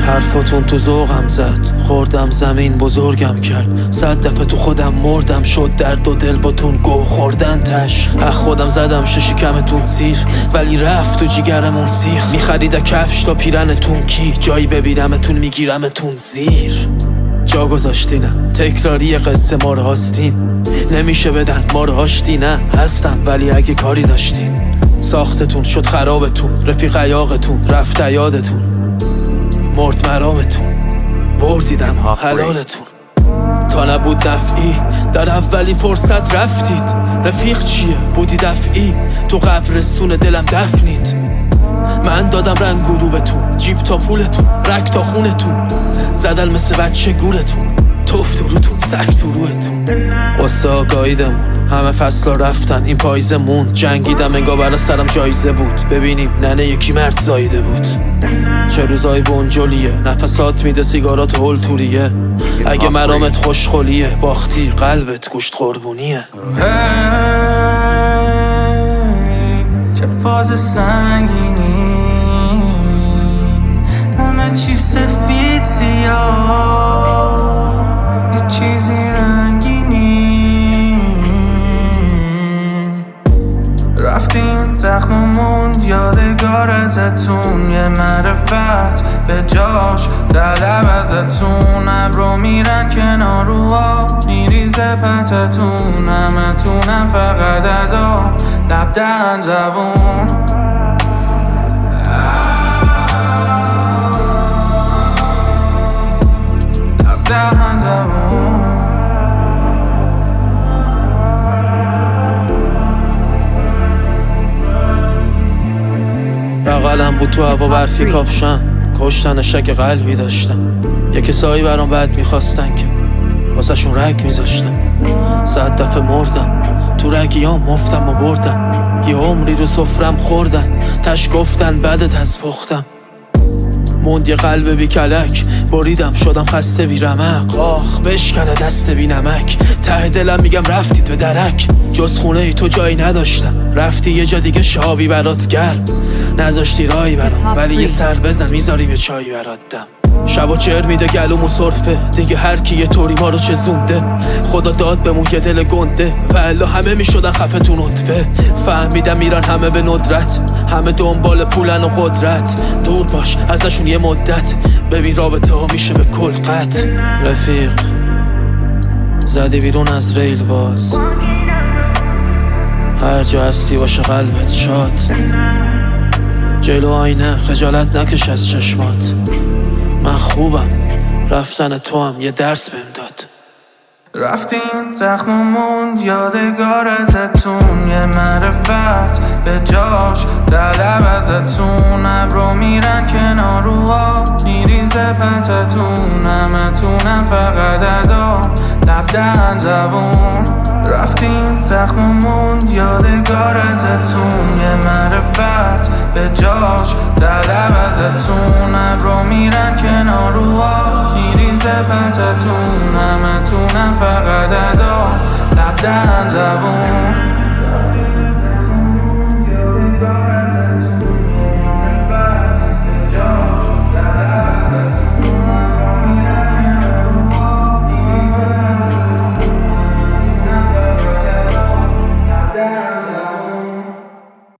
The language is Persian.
حرفاتون تو ذوقم زد، خوردم زمین بزرگم کرد. 100 دفعه تو خودم مردم، شد درد و دل باتون گو خوردن تش. خودم زدم شکمتون سیر، ولی رفت تو جیگرمون سیخ. میخرید کفش تا پیرنتون کی، جایی ببینمتون میگیرمتون زیر. جا گذاشتینم تکراری قصه ما رو هاستین، نمیشه بدن ما رو هاشتی. نه هستم ولی اگه کاری داشتین. ساختتون شد خرابتون، رفیق عیاقتون رفت یادتون، مرد مرامتون بردیدم حلالتون. تا نبود نفعی در اولی فرصت رفتید. رفیق چیه بودی دفعی، تو قبرستون دلم دفنید. من دادم رنگ غروبتون، جیب تا پولتون، رک تا خونتون. زدل مثل بچه گولتون، توف تو روتون، سک تو روتون. قصه آگاهیدمون همه فصلا رفتن، این پاییزه موند. جنگیدم انگار برا سرم جایزه بود، ببینیم ننه یکی مرد زایده بود. چه روزای بنجلیه، نفسات میده سیگارات هول توریه. اگه مرامت خوشخولیه، باختی قلبت گوشت قربونیه. چه فاز سنگینی، همه چی سفید سیاه، یه چیزی رنگینی. رفتین زخممون یادگار ازتون، یه معرفت به جاش طلب ازتون. ابرو میرن کنار رو آب، میریزه پتتون. همتونم فقط ادا، لب دهن زبون. لب دهن زبون. بغلم بود تو هوا برفی کاپشن، کشتن شک قلبی داشتم. یه کسایی برام بد میخواستن که واسه شون رگ میذاشتم. 100 دفعه مردم تو رگیام، مفتم و بردم. یه عمری رو سفرم خوردن، تش گفتن بدت از پختم. موند یه قلب بی کلک، بریدم شدم خسته بی رمق. آخ بشکنه دست بی نمک، ته دلم میگم رفتید به درک. جز خونه ای تو جایی نداشتم، رفتی یه جا دیگه شابی برات گرم. نذاشتی رایی برام، ولی یه سر بزن میذاری به چایی برات دم. شب و چهر میده گلومو صرفه، دیگه هر کی یه طوری ما رو چزونده. خدا داد بمون یه دل گنده، والا همه میشدن خفه تو نطفه. فهمیدم میرن همه به ندرت، همه دنبال پولن و قدرت. دور باش ازشون یه مدت، ببین رابطه ها میشه به کل قطع. رفیق زدی بیرون از ریل باز، هر جا هستی باشه قلبت شاد. جلو آینه خجالت نکش از چشمات، من خوبم رفتن تو هم یه درس بهم داد. رفتین زخممون یادگار ازتون، یه معرفت به جاش طلب ازتون. ابرو میرن کنار رو آب، میریزه پتتون. همتونم فقط ادا، لب دهن زبون. رفتین زخممون یادگار ازتون، یه معرفت به جاش طلب ازتون. ابرو میرن کنار رو آب، میریزه پتتون. همتونم فقط ادا، لب دهن زبون.